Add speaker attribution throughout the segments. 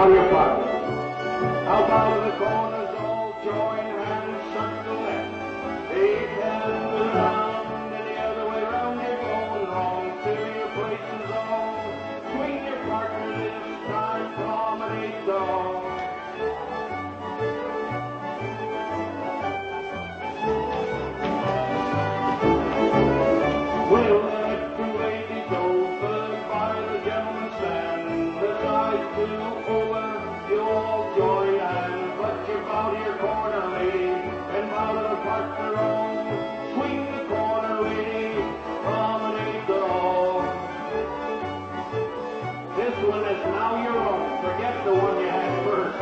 Speaker 1: Now your partner. Out of the corners, all join hands, circle left. 8 hands around, and the other way round, you're going wrong till your place is on. Swing your partner this time, promenade song. Well, the next 2 ladies over by the gentleman's stand, the side 2 over, you all join hands, but you bow to your corner, lady, and bow to the partner on. Swing the corner, lady, promenade the hall. This one is now your own. Forget the one you had first.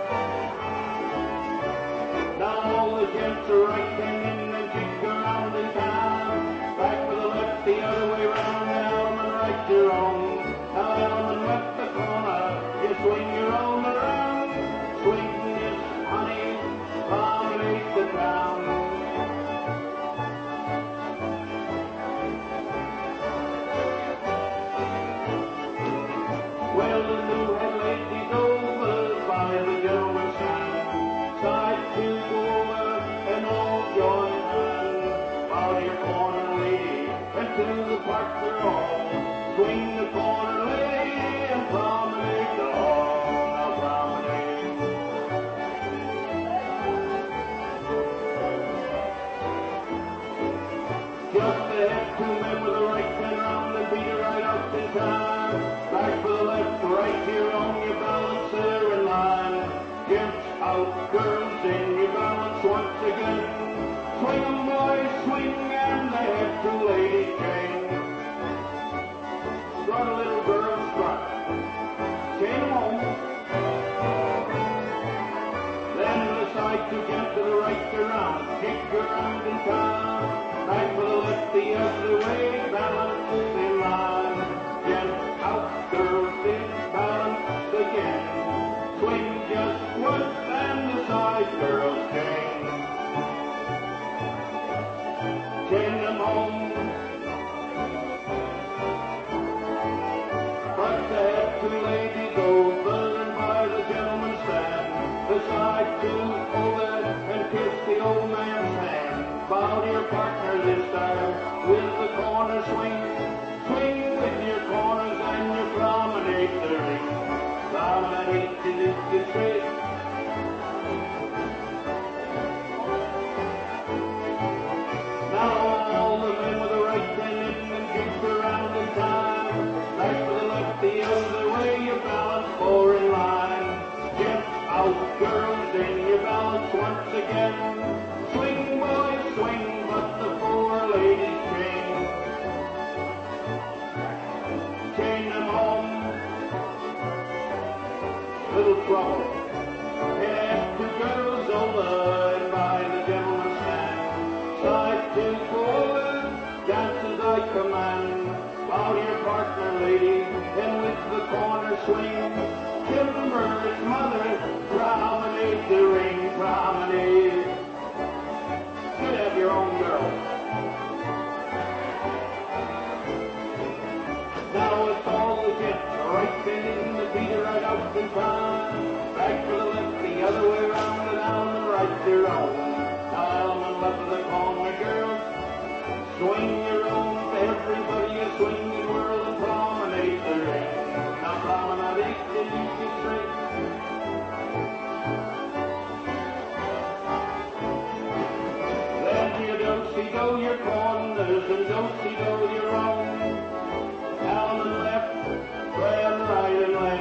Speaker 1: Now all the gents are right hanging and kick around in town. Back to the left, the other way round, and Elman right your own. Now Elman left the corner, you swing your own around. Swing this honey, promenade the town. Well, the new head lady's over by the gentleman's stand. Side 2 over, and all join hands. Bow to your corner, lady, and to the partner all. Swing the corner, lady, and promenade the hall. Now promenade. Just ahead, 2 men with a right hand round and beat it right out in time. Back to the left, right here on your balance there in line. Gents out, girls in, you balance once again. Swing 'em, boys, swing, and the head 2 ladies chain. Strut a little girl, strut. Chain 'em home. Then to the side 2 gents to the right around. Kick around in town. Back to the left, the other way, balance in line. Gents out, girls in, balance again. Swing just once, and the side girls chain. Chain them home. But the head 2 ladies over and by the gentleman's stand. The side 2 over and kiss the old man's hand. Bow to your partner this time with the corner swing. Swing with your corners and your promenade the ring. Promenade till it gets straight. Now all the men with the right hand in and kick around in time. Back to the left, the other way, you balance 4 in line. Gents out, girls in, you balance once again. Swing, boys, swing, but the 4 ladies chain. Chain them home. Little trouble. Head 2 girls over and by the gentleman's stand. Side 2 forward, dance as I command. Bow to your partner, lady, and with the corner swing. Timber's mother, promenade the ring, promenade. Should have your own girl. Now it's all the gents, right in the beat right out in time. Back to the left, the other way round, and Elman right your own. Now Elman left of the corner, girls. Swing your own, everybody a swing and whirl and promenade the ring. Now promenade till you get straight. Then you do-si-do your corners and do-si-do your own. Down and left, and right and left.